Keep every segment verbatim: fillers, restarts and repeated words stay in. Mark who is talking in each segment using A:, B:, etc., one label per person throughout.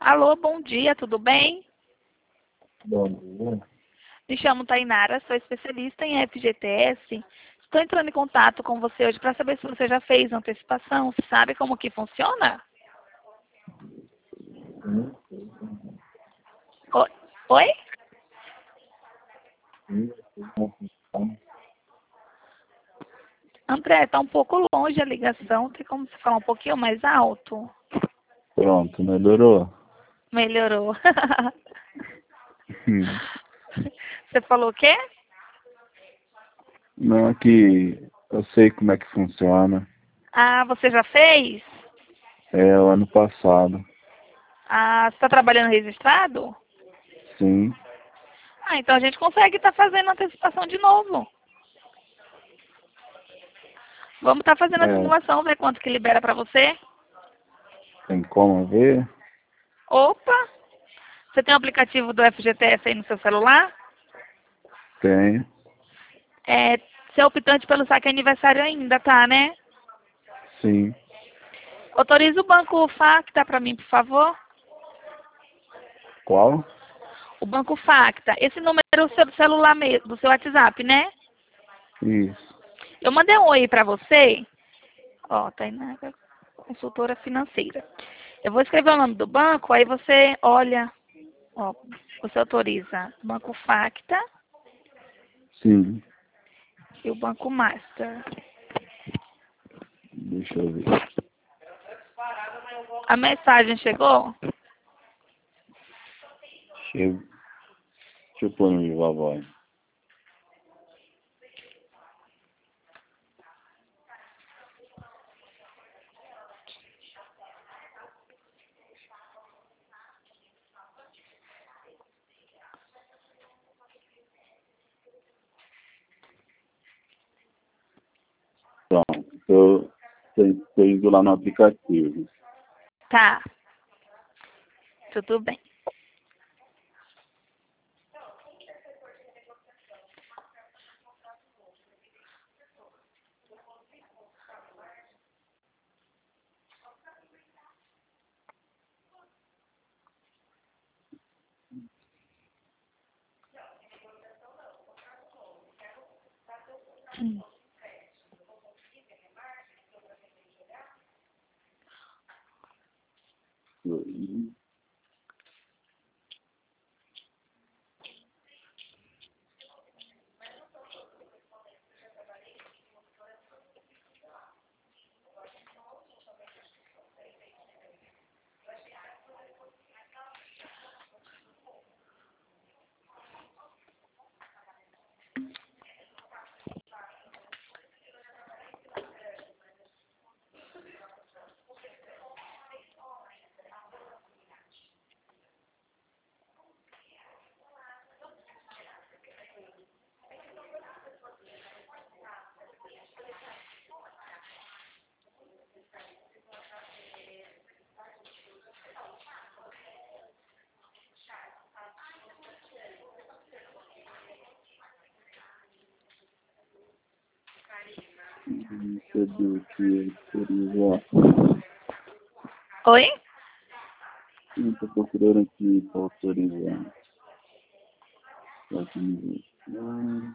A: Alô, bom dia, tudo bem?
B: Bom dia.
A: Me chamo Tainara, sou especialista em F G T S. Estou entrando em contato com você hoje para saber se você já fez antecipação, se sabe como que funciona?
B: Sim,
A: O- Oi?
B: sim, sim.
A: André, está um pouco longe a ligação, tem como você falar um pouquinho mais alto?
B: Pronto, melhorou?
A: Melhorou.
B: Hum.
A: Você falou o quê?
B: Não, é que eu sei como é que funciona.
A: Ah, você já fez?
B: É o ano passado.
A: Ah, você está trabalhando registrado?
B: Sim,
A: Ah, então a gente consegue estar fazendo antecipação de novo. Vamos estar fazendo a
B: é,
A: simulação, ver quanto que libera para você.
B: tem como ver?
A: Opa! Você tem o aplicativo do F G T S aí no seu celular?
B: Tem,
A: É, você é optante pelo saque aniversário ainda, tá, né?
B: sim.
A: Autoriza o banco Facta para mim, por favor.
B: Qual?
A: O banco Facta. Esse número é o seu celular mesmo, do seu WhatsApp, né?
B: Isso.
A: Eu mandei um oi para você. Ó, tá aí na consultora financeira. Eu vou escrever o nome do banco, aí você olha, ó, você autoriza o banco Facta
B: Sim.
A: e o banco Master.
B: Deixa eu ver.
A: A mensagem chegou?
B: Deixa eu, deixa eu pôr no viva voz. Pronto. Eu estou indo lá no aplicativo.
A: Tá, tudo bem. Hum.
B: Cadê aqui? Autorizar.
A: Oi?
B: Estou procurando aqui para autorizar. Autorizar.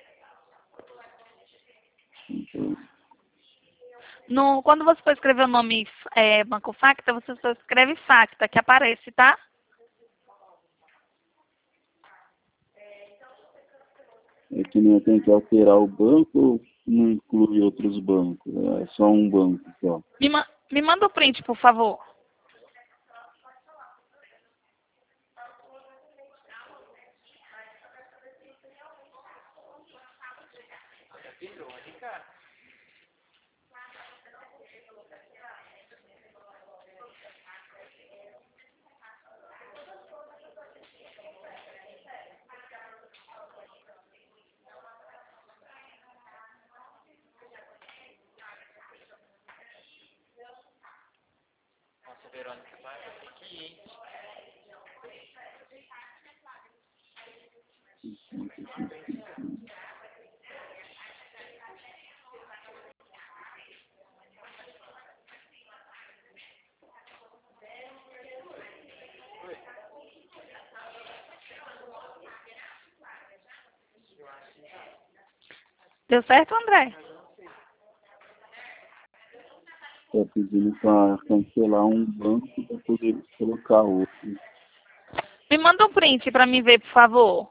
A: No, quando você for escrever o nome é, Banco Facta, você só escreve Facta, que aparece, tá?
B: É que não tem que alterar o banco ou não inclui outros bancos? É só um banco só.
A: Me, ma me manda o print, por favor. Deu certo, André?
B: Está pedindo para cancelar um banco para poder colocar outro.
A: Me manda um print para mim ver, por favor.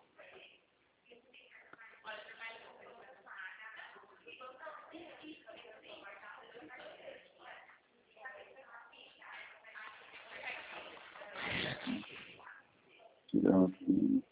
B: Tirar aqui.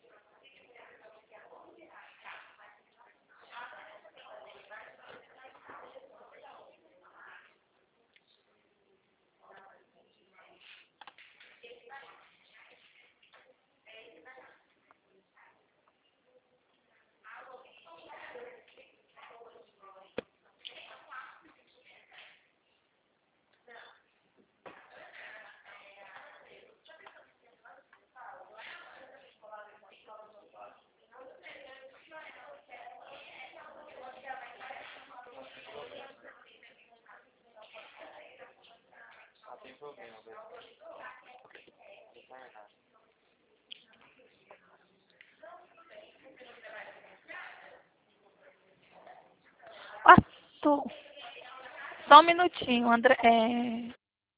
B: Ah, tô. Só um minutinho, André. É...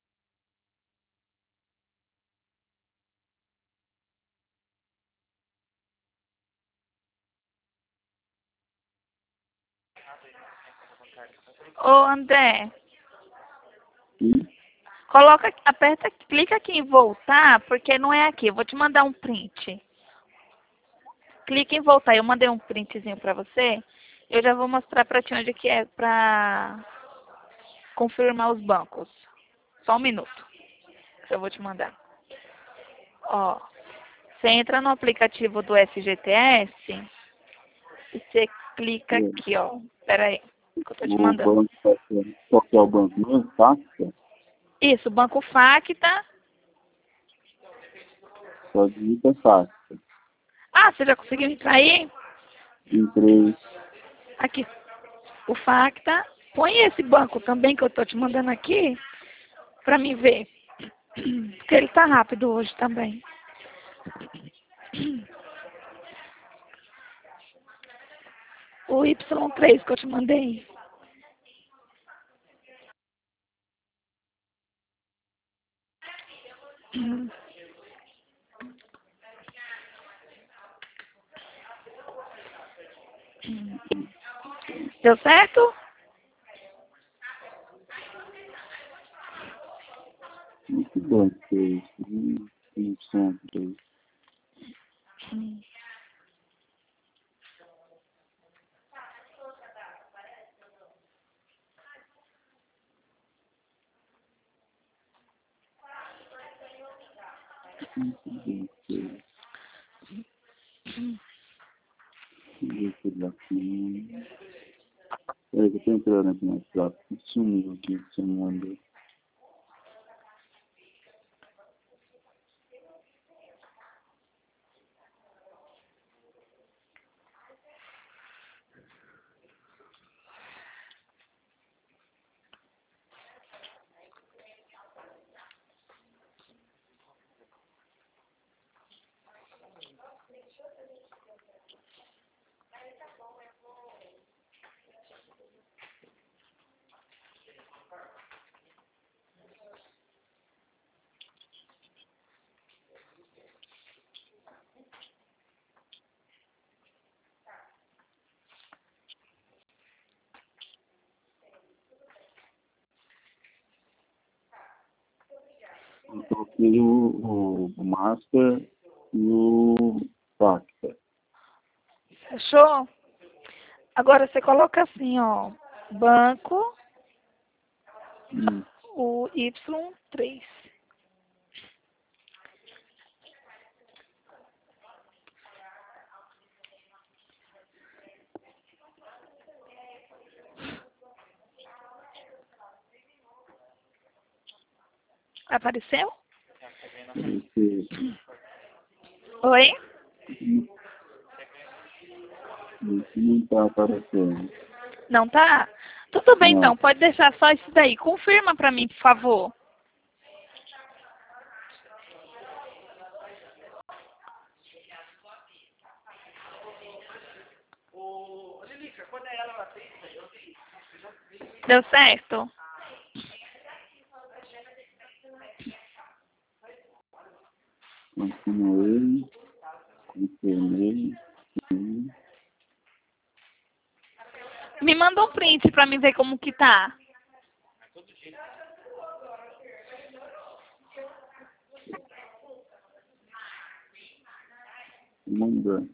B: Ô, André, Sim.
A: coloca, aqui- aperta, clica aqui em voltar, porque não é aqui. Eu vou te mandar um print. Clica em voltar. Eu mandei um printzinho pra você. Eu já vou mostrar pra ti onde que é pra confirmar os bancos. Só um minuto. Que eu vou te mandar. Ó, você entra no aplicativo do F G T S e você clica aqui, ó. Pera aí, que eu tô te
B: O
A: mandando.
B: banco, tá sendo- qual que é o banco mesmo? Facta?
A: Isso, Banco Facta.
B: Só digita Facta.
A: Ah, você já conseguiu entrar aí?
B: Entrei.
A: Aqui, o Facta. Põe esse banco também que eu tô te mandando aqui pra mim ver. Porque ele tá rápido hoje também. O Y três que eu te mandei. Deu certo?
B: Que banco que é esse? Hum, hum, sempre. Hum, que banco que é esse? Deixa eu ver aqui. Peraí, que eu tô entrando aqui no WhatsApp. Sumiu aqui que você me mandou. Eu coloquei o, o Master e o Facta.
A: Fechou? Agora você coloca assim, ó. Banco,
B: Hum.
A: o Y três. Apareceu?
B: Esse,
A: Oi?
B: esse não tá aparecendo.
A: Não tá? Tudo bem
B: Não.
A: então, pode deixar só isso daí. Confirma pra mim, por favor. Deu certo?
B: Continuei. Confirmei. Sim.
A: Me manda um print pra mim ver como que tá.
B: Mandando.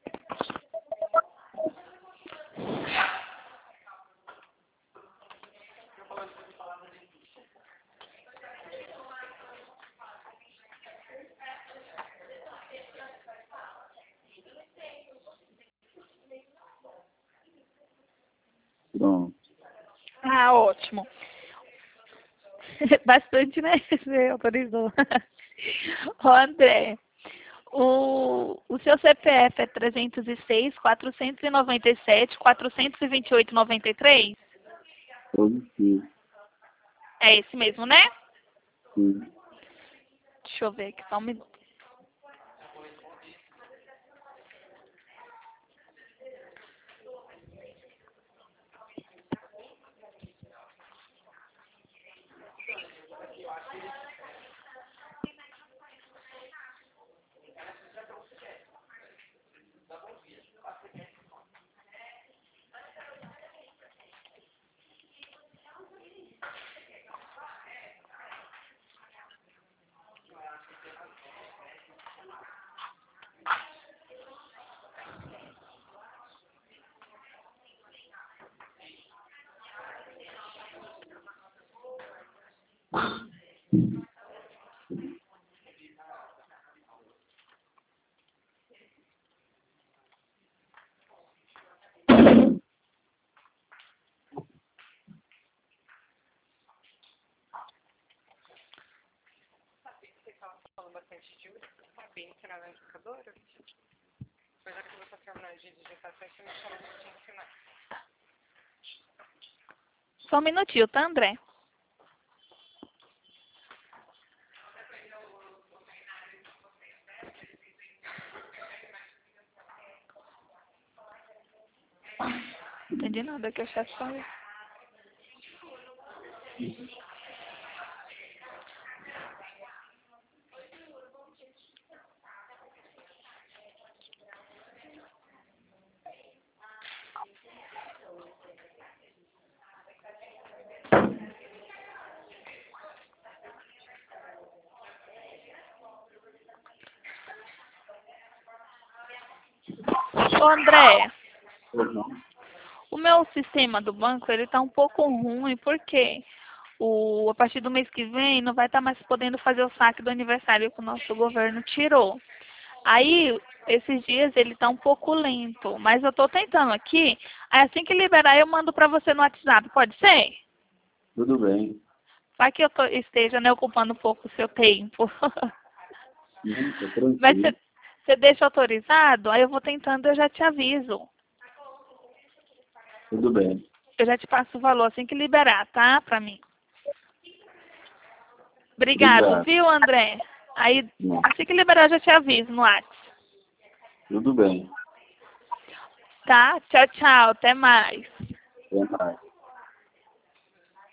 B: Pronto.
A: Ah, ótimo. Bastante, né? Você autorizou. Ô, André, o, o seu C P F é trezentos e seis, quatrocentos e noventa e sete, quatrocentos e vinte e oito, noventa e três?
B: Positivo.
A: É esse mesmo, né?
B: Sim.
A: Deixa eu ver aqui, só um minuto. Só um minutinho, tá, André? Não entendi nada que eu chefe falou. Ô, André,
B: Uhum.
A: o meu sistema do banco, ele tá um pouco ruim, porque o, a partir do mês que vem não vai estar mais podendo fazer o saque do aniversário que o nosso governo tirou. Aí, esses dias ele tá um pouco lento, mas eu tô tentando aqui. Aí assim que liberar eu mando pra você no WhatsApp, pode ser?
B: Tudo bem.
A: Vai que eu tô, esteja, né, ocupando um pouco o seu tempo.
B: Não, tá
A: Mas
B: tranquilo.
A: você deixa autorizado? Aí eu vou tentando e eu já te aviso.
B: Tudo bem.
A: Eu já te passo o valor assim que liberar, tá? Pra mim. Obrigado,
B: Obrigado.
A: viu, André? Aí,
B: Não.
A: assim que liberar, eu já te aviso no WhatsApp.
B: Tudo bem.
A: Tá? Tchau, tchau. Até mais.
B: Até mais.